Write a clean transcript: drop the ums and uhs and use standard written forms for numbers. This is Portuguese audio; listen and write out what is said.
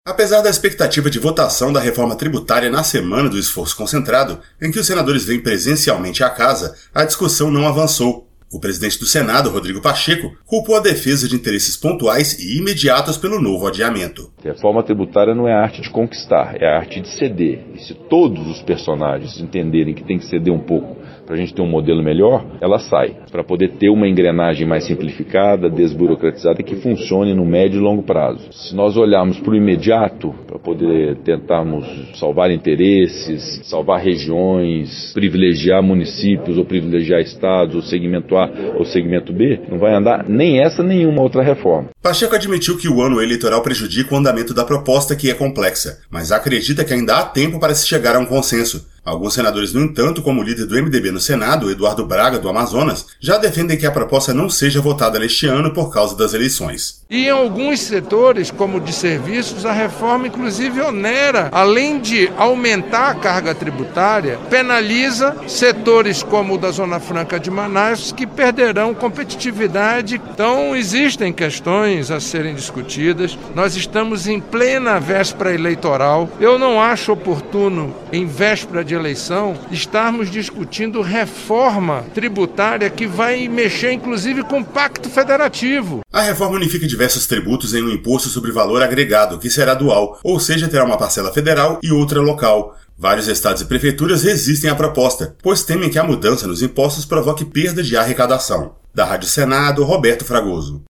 Apesar da expectativa de votação da reforma tributária na semana do esforço concentrado, em que os senadores vêm presencialmente à casa, a discussão não avançou. O presidente do Senado, Rodrigo Pacheco, culpou a defesa de interesses pontuais e imediatos pelo novo adiamento. A reforma tributária não é a arte de conquistar, é a arte de ceder. E se todos os personagens entenderem que tem que ceder um pouco para a gente ter um modelo melhor, ela sai, para poder ter uma engrenagem mais simplificada, desburocratizada e que funcione no médio e longo prazo. Se nós olharmos para o imediato, para poder tentarmos salvar interesses, salvar regiões, privilegiar municípios ou privilegiar estados, ou segmento A ou segmento B, não vai andar nem essa nem nenhuma outra reforma. Pacheco admitiu que o ano eleitoral prejudica o andamento da proposta, que é complexa, mas acredita que ainda há tempo para se chegar a um consenso. Alguns senadores, no entanto, como o líder do MDB no Senado, Eduardo Braga, do Amazonas, já defendem que a proposta não seja votada neste ano por causa das eleições. E em alguns setores, como o de serviços, a reforma inclusive onera, além de aumentar a carga tributária, penaliza setores como o da Zona Franca de Manaus, que perderão competitividade. Então, existem questões a serem discutidas. Nós estamos em plena véspera eleitoral. Eu não acho oportuno, em véspera de eleição, estarmos discutindo reforma tributária que vai mexer inclusive com o Pacto Federativo. A reforma unifica diversos tributos em um imposto sobre valor agregado, que será dual, ou seja, terá uma parcela federal e outra local. Vários estados e prefeituras resistem à proposta, pois temem que a mudança nos impostos provoque perda de arrecadação. Da Rádio Senado, Roberto Fragoso.